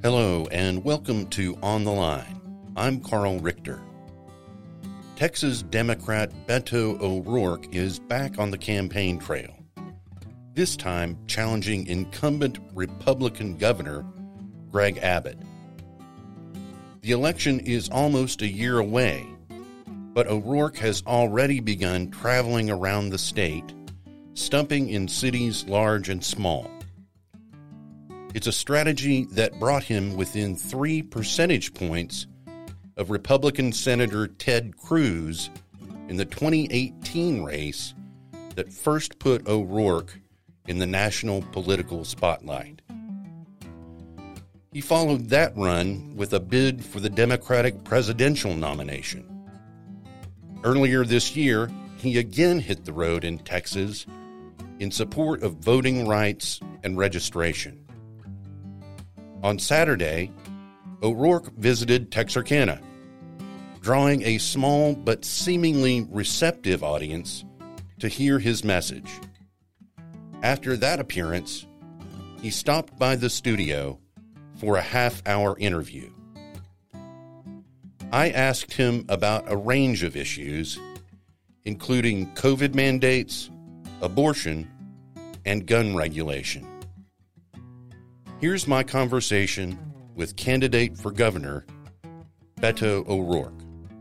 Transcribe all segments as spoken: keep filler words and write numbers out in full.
Hello and welcome to On the Line. I'm Carl Richter. Texas Democrat Beto O'Rourke is back on the campaign trail, this time challenging incumbent Republican Governor Greg Abbott. The election is almost a year away, but O'Rourke has already begun traveling around the state, stumping in cities large and small. It's a strategy that brought him within three percentage points of Republican Senator Ted Cruz in the twenty eighteen race that first put O'Rourke in the national political spotlight. He followed that run with a bid for the Democratic presidential nomination. Earlier this year, he again hit the road in Texas in support of voting rights and registration. On Saturday, O'Rourke visited Texarkana, drawing a small but seemingly receptive audience to hear his message. After that appearance, he stopped by the studio for a half-hour interview. I asked him about a range of issues, including COVID mandates, abortion, and gun regulation. Here's my conversation with candidate for governor, Beto O'Rourke.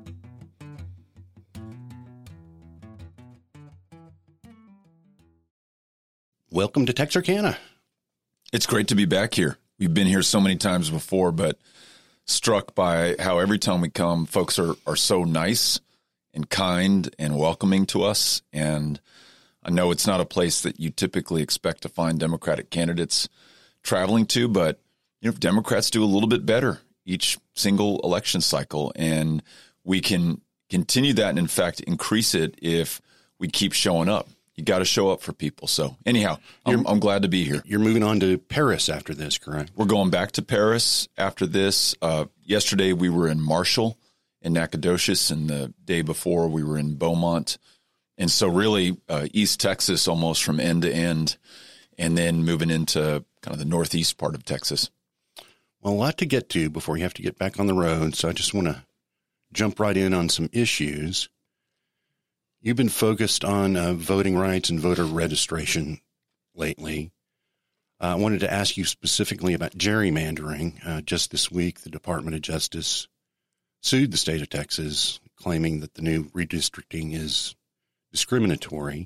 Welcome to Texarkana. It's great to be back here. We've been here so many times before, but struck by how every time we come, folks are, are so nice and kind and welcoming to us. And I know it's not a place that you typically expect to find Democratic candidates traveling to, but you know, Democrats do a little bit better each single election cycle, and we can continue that and, in fact, increase it if we keep showing up. You got to show up for people. So anyhow, I'm, I'm glad to be here. You're moving on to Paris after this, correct? We're going back to Paris after this. Uh, yesterday we were in Marshall and Nacogdoches, and the day before we were in Beaumont. And so really uh, East Texas almost from end to end, and then moving into kind of the northeast part of Texas. Well, a lot to get to before you have to get back on the road, so I just want to jump right in on some issues. You've been focused on uh, voting rights and voter registration lately. Uh, I wanted to ask you specifically about gerrymandering. Uh, just this week, the Department of Justice sued the state of Texas, claiming that the new redistricting is discriminatory.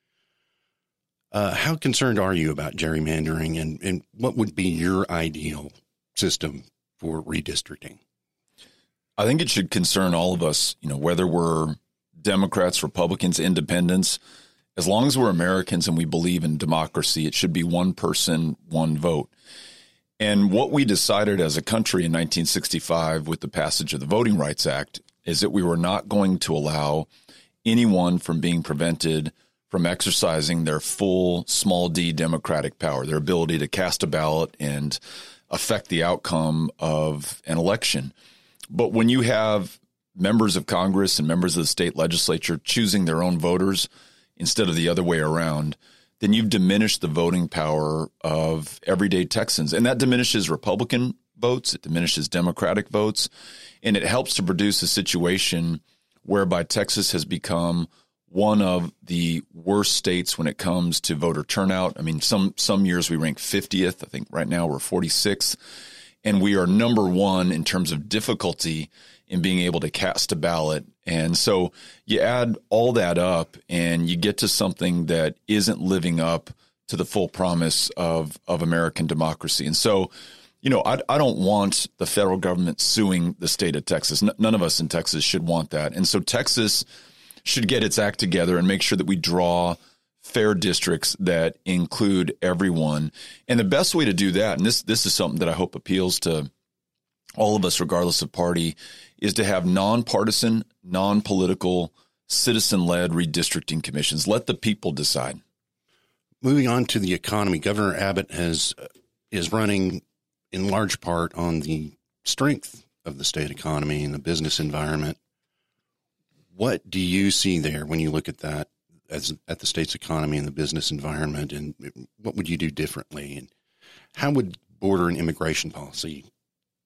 Uh, how concerned are you about gerrymandering, and, and what would be your ideal system for redistricting? I think it should concern all of us, you know, whether we're Democrats, Republicans, independents. As long as we're Americans and we believe in democracy, it should be one person, one vote. And what we decided as a country in nineteen sixty-five with the passage of the Voting Rights Act is that we were not going to allow anyone from being prevented from exercising their full small d democratic power, their ability to cast a ballot and affect the outcome of an election. But when you have members of Congress and members of the state legislature choosing their own voters instead of the other way around, then you've diminished the voting power of everyday Texans. And that diminishes Republican votes, it diminishes Democratic votes, and it helps to produce a situation whereby Texas has become one of the worst states when it comes to voter turnout. I mean, some some years we rank fiftieth. I think right now we're forty-sixth. And we are number one in terms of difficulty in being able to cast a ballot. And so you add all that up and you get to something that isn't living up to the full promise of, of American democracy. And so, you know, I, I don't want the federal government suing the state of Texas. N- none of us in Texas should want that. And so Texas should get its act together and make sure that we draw fair districts that include everyone. And the best way to do that, and this this is something that I hope appeals to all of us, regardless of party, is to have nonpartisan, non-political, citizen-led redistricting commissions. Let the people decide. Moving on to the economy, Governor Abbott has is running in large part on the strength of the state economy and the business environment. What do you see there when you look at that, as at the state's economy and the business environment, and what would you do differently? And how would border and immigration policy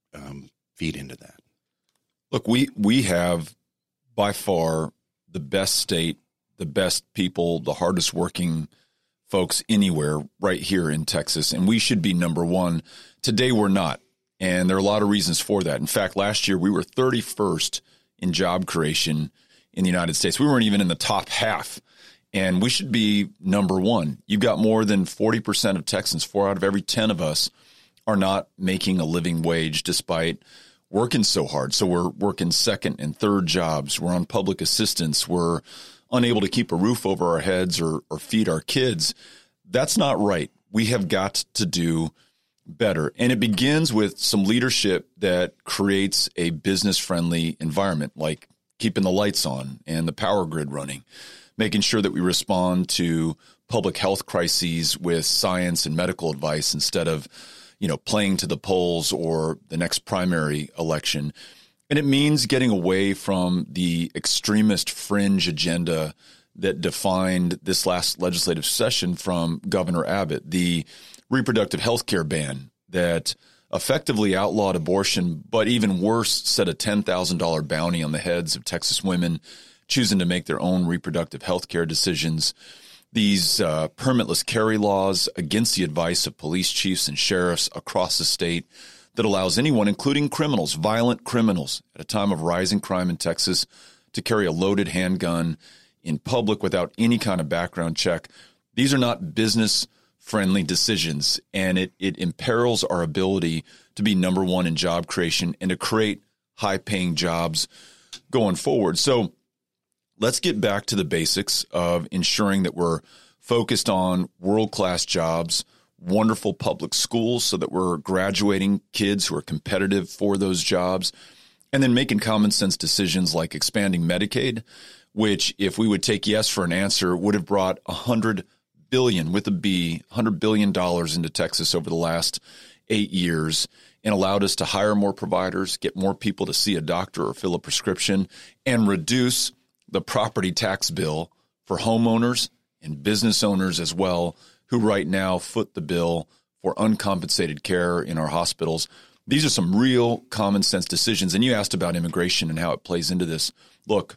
um, feed into that? Look, we we have by far the best state, the best people, the hardest working folks anywhere right here in Texas, and we should be number one. Today we're not, and there are a lot of reasons for that. In fact, last year we were thirty-first in job creation in the United States. We weren't even in the top half, and we should be number one. You've got more than forty percent of Texans, four out of every ten of us, are not making a living wage despite working so hard. So we're working second and third jobs. We're on public assistance. We're unable to keep a roof over our heads or, or feed our kids. That's not right. We have got to do better. And it begins with some leadership that creates a business-friendly environment, like keeping the lights on and the power grid running, making sure that we respond to public health crises with science and medical advice instead of, you know, playing to the polls or the next primary election. And it means getting away from the extremist fringe agenda that defined this last legislative session from Governor Abbott, the reproductive health care ban that effectively outlawed abortion, but even worse, set a ten thousand dollars bounty on the heads of Texas women choosing to make their own reproductive health care decisions. These uh, permitless carry laws against the advice of police chiefs and sheriffs across the state that allows anyone, including criminals, violent criminals, at a time of rising crime in Texas, to carry a loaded handgun in public without any kind of background check. These are not business-friendly decisions, and it, it imperils our ability to be number one in job creation and to create high-paying jobs going forward. So let's get back to the basics of ensuring that we're focused on world-class jobs, wonderful public schools so that we're graduating kids who are competitive for those jobs, and then making common sense decisions like expanding Medicaid, which, if we would take yes for an answer, would have brought one hundred billion dollars with a B, one hundred billion dollars into Texas over the last eight years and allowed us to hire more providers, get more people to see a doctor or fill a prescription, and reduce the property tax bill for homeowners and business owners as well, who right now foot the bill for uncompensated care in our hospitals. These are some real common sense decisions. And you asked about immigration and how it plays into this. Look,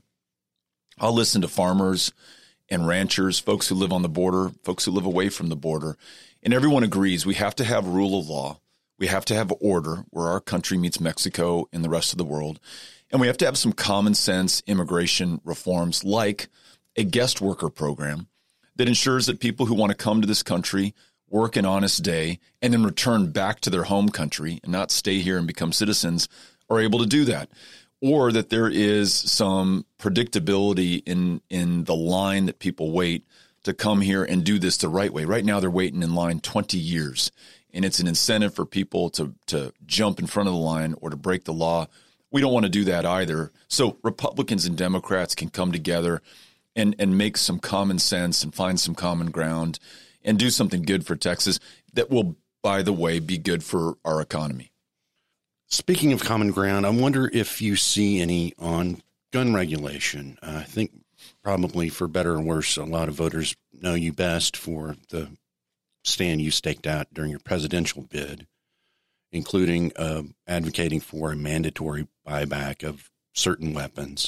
I'll listen to farmers and ranchers, folks who live on the border, folks who live away from the border, and everyone agrees we have to have rule of law. We have to have order where our country meets Mexico and the rest of the world. And we have to have some common sense immigration reforms like a guest worker program that ensures that people who want to come to this country, work an honest day, and then return back to their home country and not stay here and become citizens are able to do that. Or that there is some predictability in, in the line that people wait to come here and do this the right way. Right now, they're waiting in line twenty years, and it's an incentive for people to, to jump in front of the line or to break the law. We don't want to do that either. So Republicans and Democrats can come together and, and make some common sense and find some common ground and do something good for Texas that will, by the way, be good for our economy. Speaking of common ground, I wonder if you see any on gun regulation. Uh, I think probably for better or worse, a lot of voters know you best for the stand you staked out during your presidential bid, including uh, advocating for a mandatory buyback of certain weapons.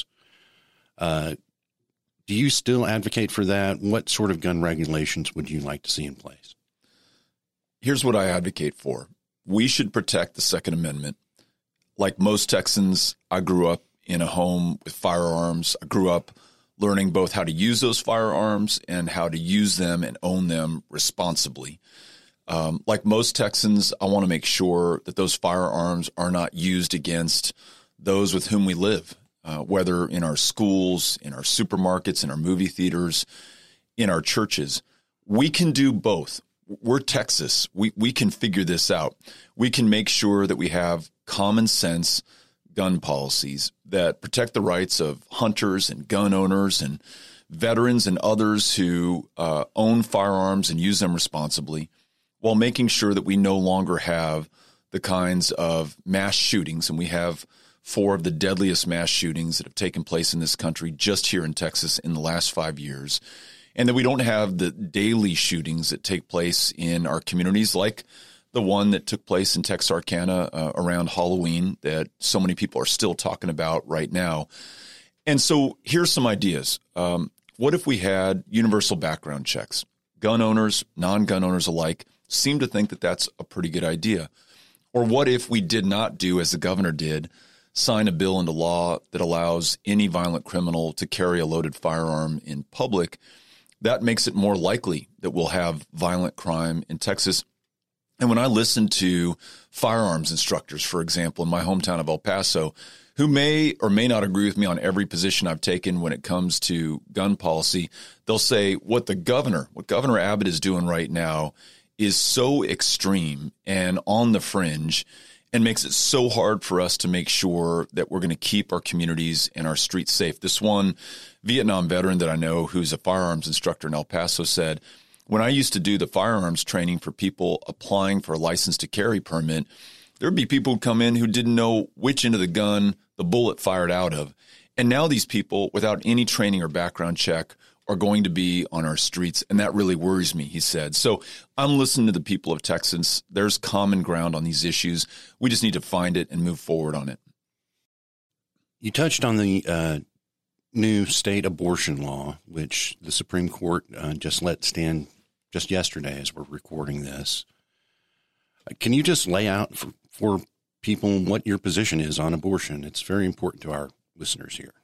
Uh, do you still advocate for that? What sort of gun regulations would you like to see in place? Here's what I advocate for. We should protect the Second Amendment. Like most Texans, I grew up in a home with firearms. I grew up learning both how to use those firearms and how to use them and own them responsibly. Um, like most Texans, I want to make sure that those firearms are not used against those with whom we live, uh, whether in our schools, in our supermarkets, in our movie theaters, in our churches. We can do both. We're Texas. We, we can figure this out. We can make sure that we have common sense gun policies that protect the rights of hunters and gun owners and veterans and others who uh, own firearms and use them responsibly, while making sure that we no longer have the kinds of mass shootings. And we have four of the deadliest mass shootings that have taken place in this country just here in Texas in the last five years. And that we don't have the daily shootings that take place in our communities, like the one that took place in Texarkana uh, around Halloween that so many people are still talking about right now. And so here's some ideas. Um, what if we had universal background checks? Gun owners, non-gun owners alike seem to think that that's a pretty good idea. Or what if we did not do as the governor did, sign a bill into law that allows any violent criminal to carry a loaded firearm in public? That makes it more likely that we'll have violent crime in Texas. And when I listen to firearms instructors, for example, in my hometown of El Paso, who may or may not agree with me on every position I've taken when it comes to gun policy, they'll say what the governor, what Governor Abbott is doing right now is so extreme and on the fringe and makes it so hard for us to make sure that we're going to keep our communities and our streets safe. This one Vietnam veteran that I know who's a firearms instructor in El Paso said, when I used to do the firearms training for people applying for a license to carry permit, there would be people who come in who didn't know which end of the gun the bullet fired out of. And now these people, without any training or background check, are going to be on our streets. And that really worries me, he said. So I'm listening to the people of Texas. There's common ground on these issues. We just need to find it and move forward on it. You touched on the uh, new state abortion law, which the Supreme Court uh, just let stand just yesterday as we're recording this. Uh, can you just lay out for, for people what your position is on abortion? It's very important to our listeners here.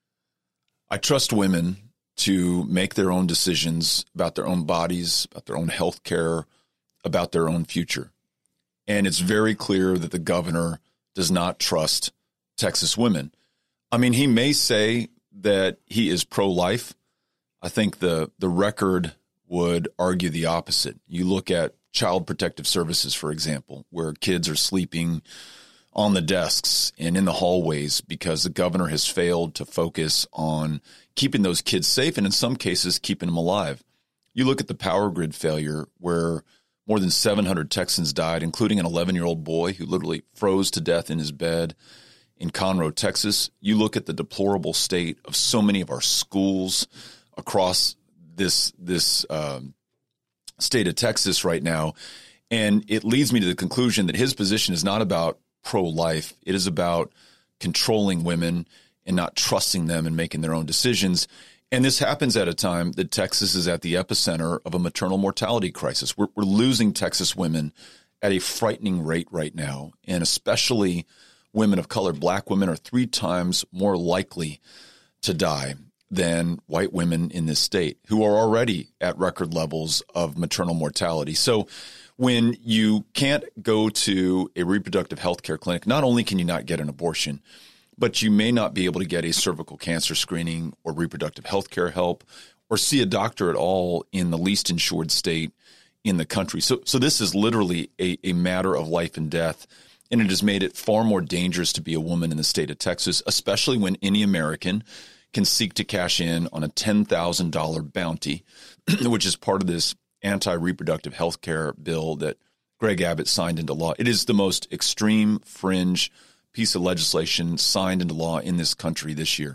I trust women to make their own decisions about their own bodies, about their own health care, about their own future. And it's very clear that the governor does not trust Texas women. I mean, he may say that he is pro-life. I think the, the record would argue the opposite. You look at Child Protective Services, for example, where kids are sleeping on the desks and in the hallways because the governor has failed to focus on keeping those kids safe and in some cases keeping them alive. You look at the power grid failure where more than seven hundred Texans died, including an eleven-year-old boy who literally froze to death in his bed in Conroe, Texas. You look at the deplorable state of so many of our schools across this, this um, state of Texas right now, and it leads me to the conclusion that his position is not about pro-life. It is about controlling women and not trusting them and making their own decisions. And this happens at a time that Texas is at the epicenter of a maternal mortality crisis. We're, we're losing Texas women at a frightening rate right now, and especially women of color. Black women are three times more likely to die than white women in this state who are already at record levels of maternal mortality. So when you can't go to a reproductive health care clinic, not only can you not get an abortion, but you may not be able to get a cervical cancer screening or reproductive health care help or see a doctor at all in the least insured state in the country. So so this is literally a, a matter of life and death, and it has made it far more dangerous to be a woman in the state of Texas, especially when any American can seek to cash in on a ten thousand dollars bounty, which is part of this anti-reproductive health care bill that Greg Abbott signed into law. It is the most extreme fringe piece of legislation signed into law in this country this year.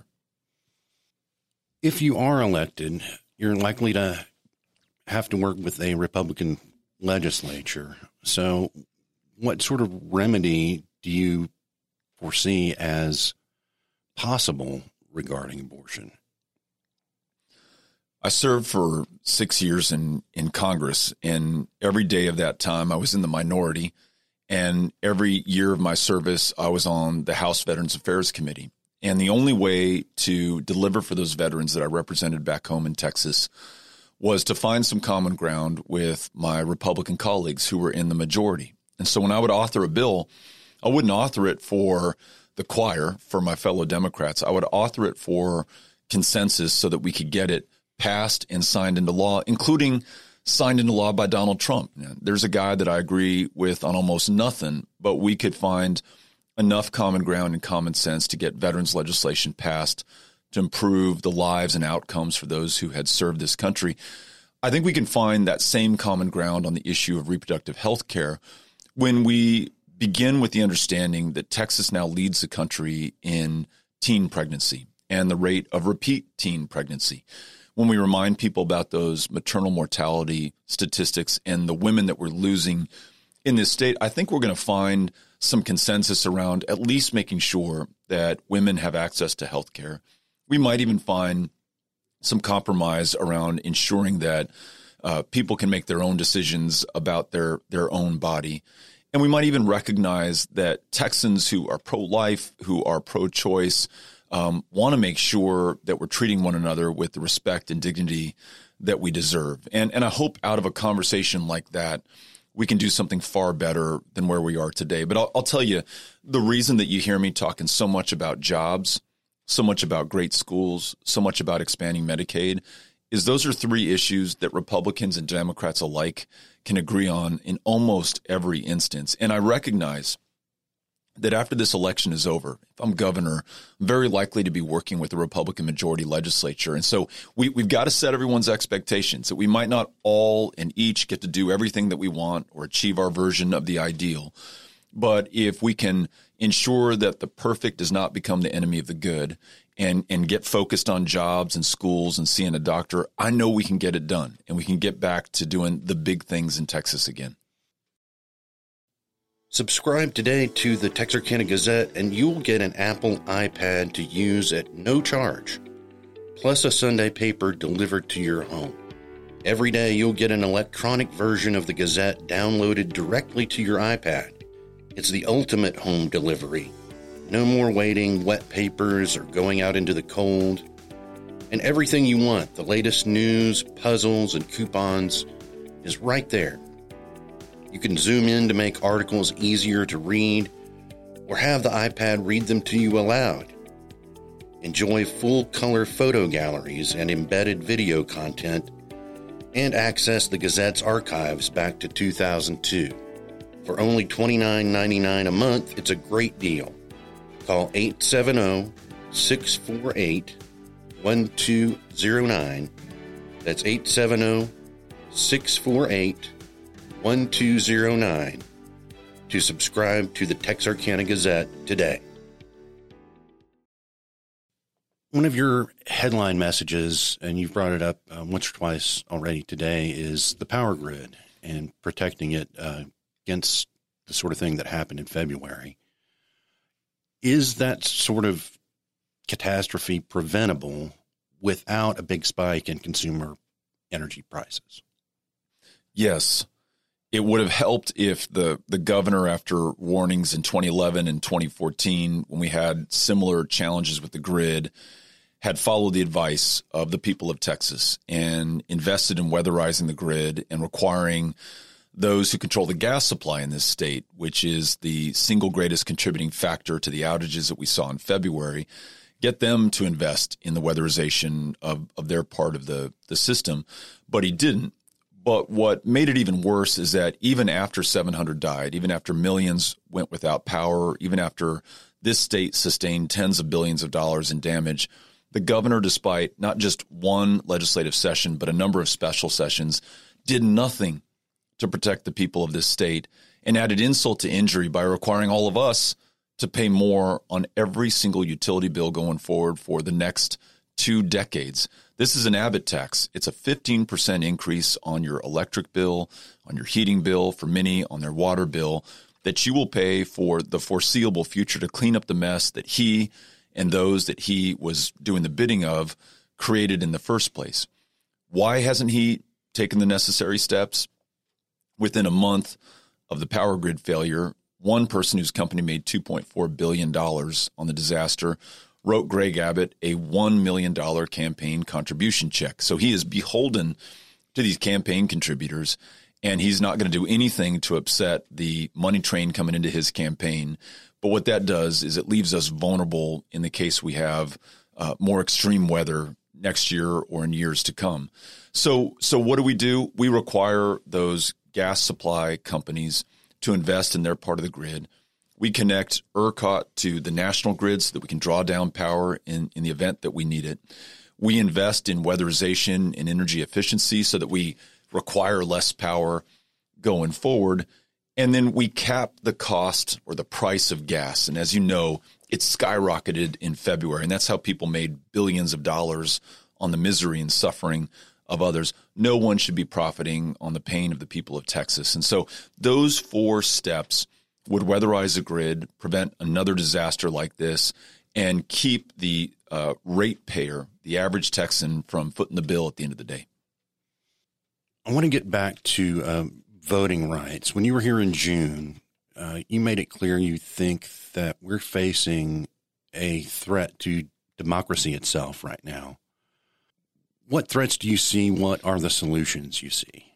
If you are elected, you're likely to have to work with a Republican legislature. So what sort of remedy do you foresee as possible regarding abortion? I served for six years in, in Congress, and every day of that time I was in the minority. And every year of my service, I was on the House Veterans Affairs Committee. And the only way to deliver for those veterans that I represented back home in Texas was to find some common ground with my Republican colleagues who were in the majority. And so when I would author a bill, I wouldn't author it for the choir, for my fellow Democrats. I would author it for consensus so that we could get it passed and signed into law, including signed into law by Donald Trump. There's a guy that I agree with on almost nothing, but we could find enough common ground and common sense to get veterans legislation passed to improve the lives and outcomes for those who had served this country. I think we can find that same common ground on the issue of reproductive health care when we begin with the understanding that Texas now leads the country in teen pregnancy and the rate of repeat teen pregnancy. When we remind people about those maternal mortality statistics and the women that we're losing in this state, I think we're going to find some consensus around at least making sure that women have access to health care. We might even find some compromise around ensuring that uh, people can make their own decisions about their, their own body. And we might even recognize that Texans who are pro-life, who are pro-choice, um, want to make sure that we're treating one another with the respect and dignity that we deserve. And, and I hope out of a conversation like that, we can do something far better than where we are today. But I'll, I'll tell you, the reason that you hear me talking so much about jobs, so much about great schools, so much about expanding Medicaid, is those are three issues that Republicans and Democrats alike can agree on in almost every instance. And I recognize that after this election is over, if I'm governor, I'm very likely to be working with a Republican majority legislature. And so we, we've got to set everyone's expectations that we might not all and each get to do everything that we want or achieve our version of the ideal. But if we can ensure that the perfect does not become the enemy of the good and, and get focused on jobs and schools and seeing a doctor, I know we can get it done and we can get back to doing the big things in Texas again. Subscribe today to the Texarkana Gazette and you'll get an Apple iPad to use at no charge, plus a Sunday paper delivered to your home. Every day you'll get an electronic version of the Gazette downloaded directly to your iPad. It's the ultimate home delivery. No more waiting, wet papers, or going out into the cold. And everything you want, the latest news, puzzles, and coupons, is right there. You can zoom in to make articles easier to read, or have the iPad read them to you aloud. Enjoy full-color photo galleries and embedded video content, and access the Gazette's archives back to two thousand two. For only twenty-nine ninety-nine a month, it's a great deal. Call eight seven zero, six four eight, one two zero nine. That's eight seven zero, six four eight, one two zero nine to subscribe to the Texarkana Gazette today. One of your headline messages, and you've brought it up uh, once or twice already today, is the power grid and protecting it uh, against the sort of thing that happened in February. Is that sort of catastrophe preventable without a big spike in consumer energy prices? Yes. It would have helped if the, the governor, after warnings in twenty eleven and twenty fourteen, when we had similar challenges with the grid, had followed the advice of the people of Texas and invested in weatherizing the grid and requiring those who control the gas supply in this state, which is the single greatest contributing factor to the outages that we saw in February, get them to invest in the weatherization of, of their part of the, the system. But he didn't. But what made it even worse is that even after seven hundred died, even after millions went without power, even after this state sustained tens of billions of dollars in damage, the governor, despite not just one legislative session, but a number of special sessions, did nothing to protect the people of this state and added insult to injury by requiring all of us to pay more on every single utility bill going forward for the next two decades. This is an Abbott tax. It's a fifteen percent increase on your electric bill, on your heating bill, for many on their water bill, that you will pay for the foreseeable future to clean up the mess that he and those that he was doing the bidding of created in the first place. Why hasn't he taken the necessary steps? Within a month of the power grid failure, one person whose company made two point four billion dollars on the disaster wrote Greg Abbott a one million dollars campaign contribution check. So he is beholden to these campaign contributors, and he's not going to do anything to upset the money train coming into his campaign. But what that does is it leaves us vulnerable in the case we have uh, more extreme weather next year or in years to come. So, so what do we do? We require those gas supply companies to invest in their part of the grid. We connect ERCOT to the national grid so that we can draw down power in, in the event that we need it. We invest in weatherization and energy efficiency so that we require less power going forward. And then we cap the cost or the price of gas. And as you know, it skyrocketed in February. And that's how people made billions of dollars on the misery and suffering of others. No one should be profiting on the pain of the people of Texas. And so those four steps would weatherize the grid, prevent another disaster like this, and keep the uh, ratepayer, the average Texan, from footing the bill at the end of the day. I want to get back to um, voting rights. When you were here in June, uh, you made it clear you think that we're facing a threat to democracy itself right now. What threats do you see? What are the solutions you see?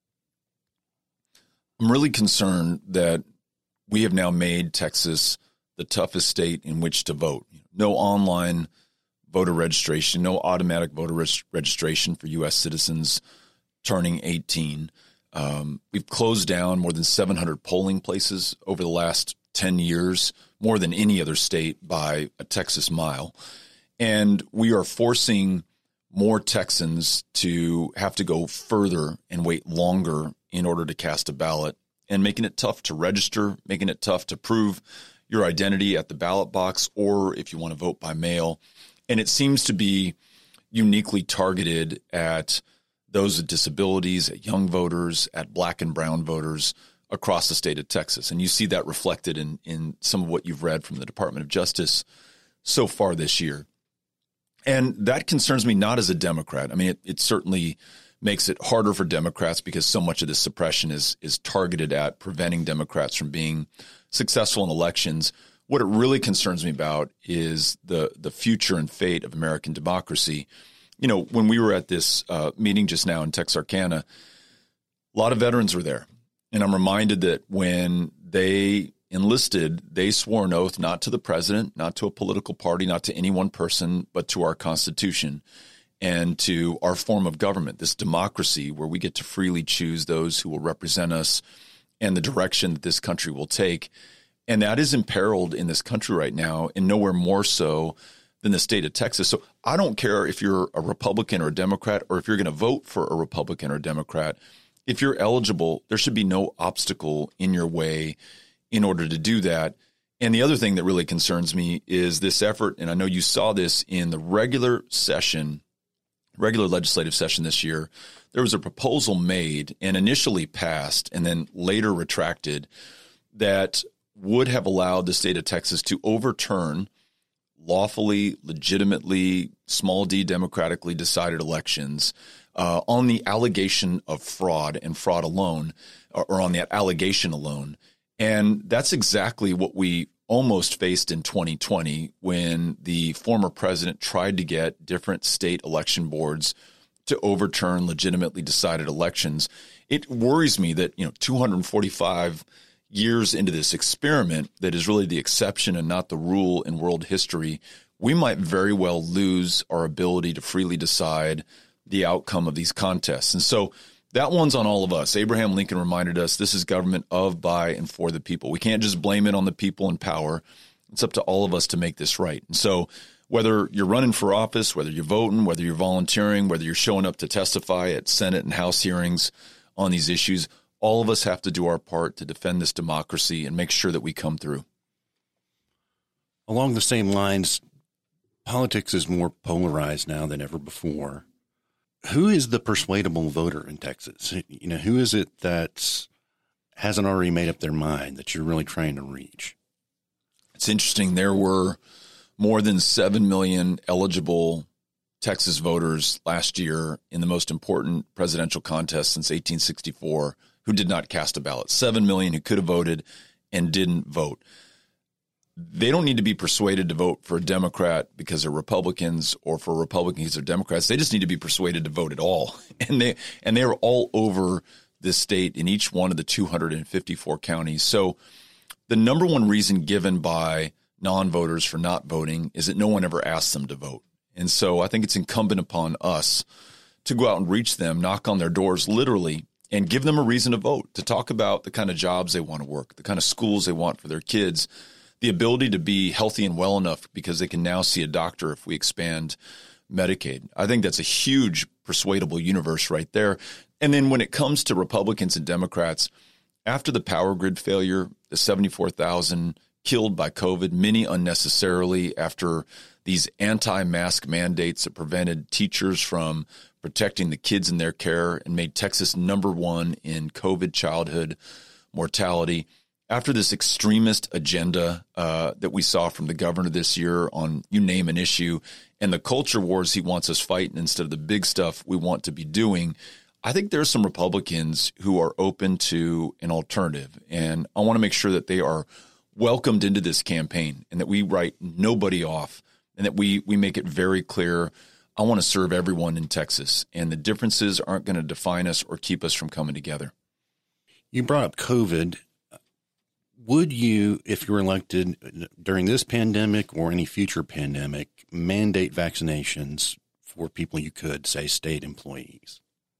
I'm really concerned that we have now made Texas the toughest state in which to vote. No online voter registration, no automatic voter res- registration for U S citizens turning eighteen. Um, we've closed down more than seven hundred polling places over the last ten years, more than any other state by a Texas mile. And we are forcing more Texans to have to go further and wait longer in order to cast a ballot, and making it tough to register, making it tough to prove your identity at the ballot box, or if you want to vote by mail. And it seems to be uniquely targeted at those with disabilities, at young voters, at black and brown voters across the state of Texas. And you see that reflected in, in some of what you've read from the Department of Justice so far this year. And that concerns me not as a Democrat. I mean, it, it certainly makes it harder for Democrats because so much of this suppression is is targeted at preventing Democrats from being successful in elections. What it really concerns me about is the the future and fate of American democracy. You know, when we were at this uh, meeting just now in Texarkana, a lot of veterans were there. And I'm reminded that when they enlisted, they swore an oath not to the president, not to a political party, not to any one person, but to our Constitution and to our form of government, this democracy where we get to freely choose those who will represent us and the direction that this country will take. And that is imperiled in this country right now, and nowhere more so than the state of Texas. So I don't care if you're a Republican or a Democrat, or if you're going to vote for a Republican or a Democrat. If you're eligible, there should be no obstacle in your way in order to do that. And the other thing that really concerns me is this effort, and I know you saw this in the regular session, regular legislative session this year. There was a proposal made and initially passed and then later retracted that would have allowed the state of Texas to overturn lawfully, legitimately, small d democratically decided elections uh, on the allegation of fraud and fraud alone, or, or on that allegation alone. And that's exactly what we almost faced in twenty twenty when the former president tried to get different state election boards to overturn legitimately decided elections. It worries me that, you know, two hundred forty-five years into this experiment that is really the exception and not the rule in world history, we might very well lose our ability to freely decide the outcome of these contests. And so that one's on all of us. Abraham Lincoln reminded us this is government of, by, and for the people. We can't just blame it on the people in power. It's up to all of us to make this right. And so whether you're running for office, whether you're voting, whether you're volunteering, whether you're showing up to testify at Senate and House hearings on these issues, all of us have to do our part to defend this democracy and make sure that we come through. Along the same lines, politics is more polarized now than ever before. Who is the persuadable voter in Texas? You know, who is it that hasn't already made up their mind that you're really trying to reach? It's interesting. There were more than seven million eligible Texas voters last year in the most important presidential contest since eighteen sixty-four who did not cast a ballot. seven million who could have voted and didn't vote. They don't need to be persuaded to vote for a Democrat because they're Republicans, or for Republicans because they're Democrats. They just need to be persuaded to vote at all. And they and they are all over this state in each one of the two hundred fifty-four counties. So the number one reason given by non-voters for not voting is that no one ever asked them to vote. And so I think it's incumbent upon us to go out and reach them, knock on their doors literally, and give them a reason to vote, to talk about the kind of jobs they want to work, the kind of schools they want for their kids, the ability to be healthy and well enough because they can now see a doctor if we expand Medicaid. I think that's a huge persuadable universe right there. And then when it comes to Republicans and Democrats, after the power grid failure, the seventy-four thousand killed by COVID, many unnecessarily after these anti-mask mandates that prevented teachers from protecting the kids in their care and made Texas number one in COVID childhood mortality. After this extremist agenda uh, that we saw from the governor this year on you name an issue and the culture wars he wants us fighting instead of the big stuff we want to be doing, I think there's some Republicans who are open to an alternative. And I want to make sure that they are welcomed into this campaign and that we write nobody off and that we we make it very clear, I want to serve everyone in Texas, and the differences aren't going to define us or keep us from coming together. You brought up COVID. Would you, if you were elected during this pandemic or any future pandemic, mandate vaccinations for people you could, say, state employees?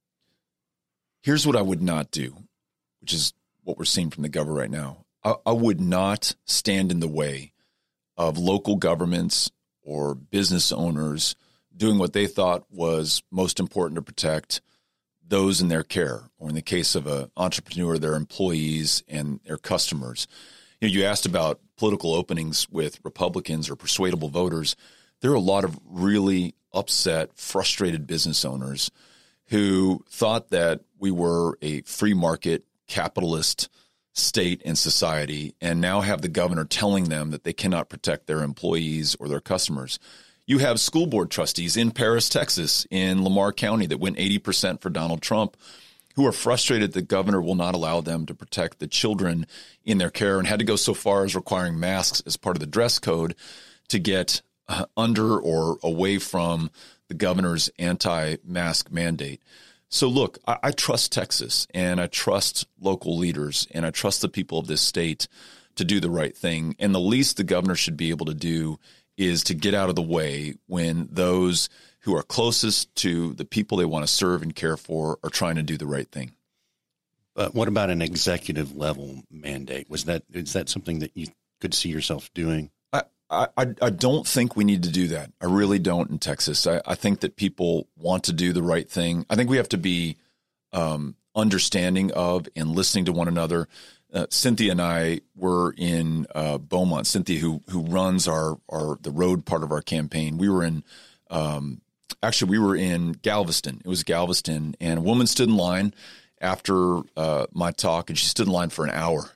Here's what I would not do, which is what we're seeing from the governor right now. I, I would not stand in the way of local governments or business owners doing what they thought was most important to protect those in their care, or in the case of an entrepreneur, their employees and their customers. You know, you asked about political openings with Republicans or persuadable voters. There are a lot of really upset, frustrated business owners who thought that we were a free market capitalist state and society, and now have the governor telling them that they cannot protect their employees or their customers. You have school board trustees in Paris, Texas, in Lamar County that went eighty percent for Donald Trump, who are frustrated the governor will not allow them to protect the children in their care, and had to go so far as requiring masks as part of the dress code to get uh, under or away from the governor's anti-mask mandate. So look, I, I trust Texas, and I trust local leaders, and I trust the people of this state to do the right thing. And the least the governor should be able to do is to get out of the way when those who are closest to the people they want to serve and care for are trying to do the right thing. But what about an executive level mandate? Was that, is that something that you could see yourself doing? I, I, I don't think we need to do that. I really don't in Texas. I, I think that people want to do the right thing. I think we have to be um, understanding of and listening to one another. Uh, Cynthia and I were in uh, Beaumont. Cynthia, who who runs our our the road part of our campaign, we were in. Um, actually, we were in Galveston. It was Galveston, and a woman stood in line after uh, my talk, and she stood in line for an hour,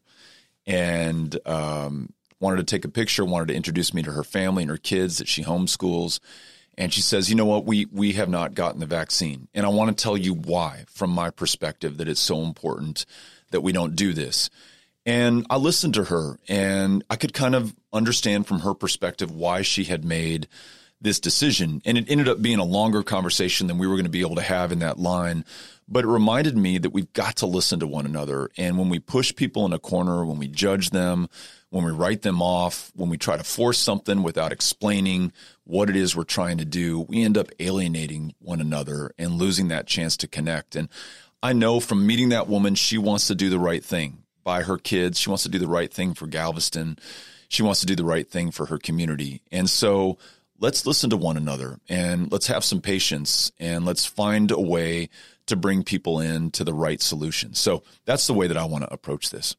and um, wanted to take a picture. Wanted to introduce me to her family and her kids that she homeschools. And she says, "You know what? We we have not gotten the vaccine, and I want to tell you why, from my perspective, that it's so important that we don't do this." And I listened to her, and I could kind of understand from her perspective why she had made this decision. And it ended up being a longer conversation than we were going to be able to have in that line. But it reminded me that we've got to listen to one another. And when we push people in a corner, when we judge them, when we write them off, when we try to force something without explaining what it is we're trying to do, we end up alienating one another and losing that chance to connect. And I know from meeting that woman, she wants to do the right thing by her kids. She wants to do the right thing for Galveston. She wants to do the right thing for her community. And so let's listen to one another, and let's have some patience, and let's find a way to bring people in to the right solution. So that's the way that I want to approach this.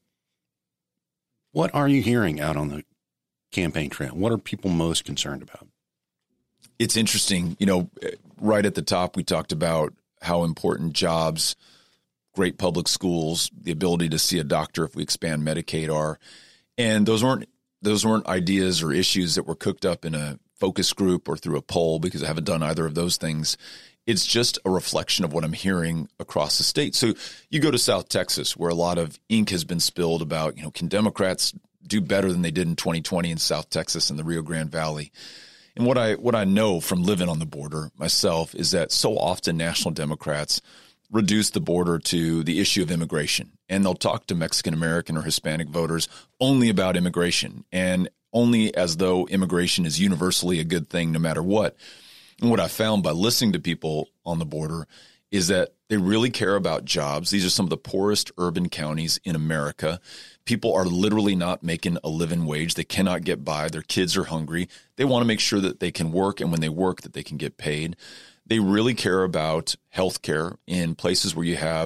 What are you hearing out on the campaign trail? What are people most concerned about? It's interesting. You know, right at the top, we talked about how important jobs, great public schools, the ability to see a doctor if we expand Medicaid are. And those weren't those weren't ideas or issues that were cooked up in a focus group or through a poll, because I haven't done either of those things. It's just a reflection of what I'm hearing across the state. So you go to South Texas, where a lot of ink has been spilled about, you know, can Democrats do better than they did in twenty twenty in South Texas and the Rio Grande Valley? And what I what I know from living on the border myself is that so often national Democrats reduce the border to the issue of immigration, and they'll talk to Mexican American or Hispanic voters only about immigration, and only as though immigration is universally a good thing no matter what. And what I found by listening to people on the border is that they really care about jobs. These are some of the poorest urban counties in America. People are literally not making a living wage. They cannot get by. Their kids are hungry. They want to make sure that they can work, and when they work, that they can get paid. They really care about health care in places where you have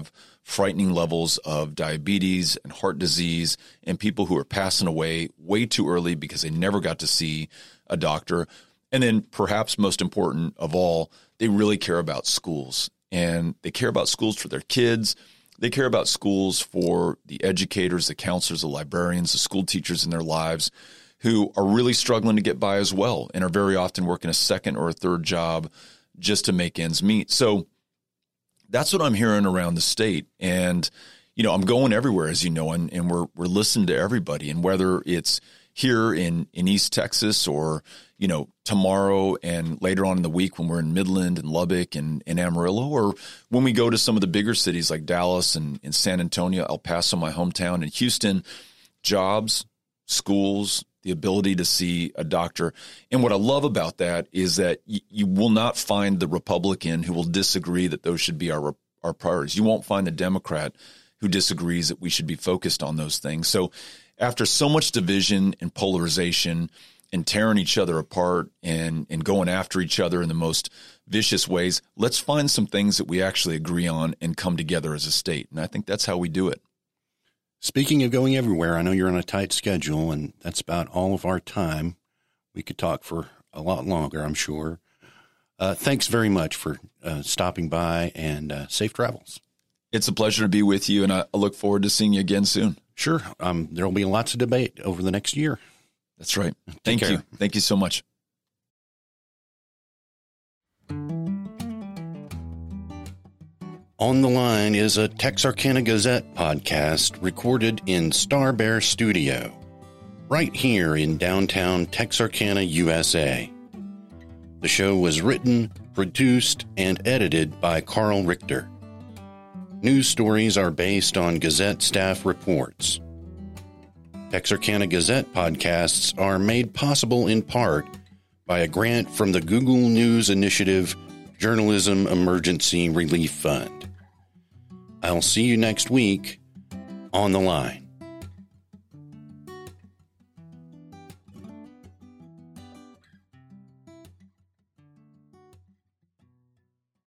frightening levels of diabetes and heart disease and people who are passing away way too early because they never got to see a doctor. And then perhaps most important of all, they really care about schools, and they care about schools for their kids. They care about schools for the educators, the counselors, the librarians, the school teachers in their lives who are really struggling to get by as well and are very often working a second or a third job just to make ends meet. So that's what I'm hearing around the state. And, you know, I'm going everywhere, as you know, and, and we're we're listening to everybody. And whether it's here in, in East Texas or, you know, tomorrow and later on in the week when we're in Midland and Lubbock and, and Amarillo, or when we go to some of the bigger cities like Dallas and, and San Antonio, El Paso, my hometown, and Houston, jobs, schools, the ability to see a doctor. And what I love about that is that y- you will not find the Republican who will disagree that those should be our our priorities. You won't find the Democrat who disagrees that we should be focused on those things. So after so much division and polarization and tearing each other apart and, and going after each other in the most vicious ways, let's find some things that we actually agree on and come together as a state. And I think that's how we do it. Speaking of going everywhere, I know you're on a tight schedule, and that's about all of our time. We could talk for a lot longer, I'm sure. Uh, thanks very much for uh, stopping by, and uh, safe travels. It's a pleasure to be with you, and I look forward to seeing you again soon. Sure. Um, there will be lots of debate over the next year. That's right. Take Thank care. you. Thank you so much. On the Line is a Texarkana Gazette podcast recorded in Star Bear Studio, right here in downtown Texarkana, U S A. The show was written, produced, and edited by Carl Richter. News stories are based on Gazette staff reports. Texarkana Gazette podcasts are made possible in part by a grant from the Google News Initiative Journalism Emergency Relief Fund. I'll see you next week on The Line.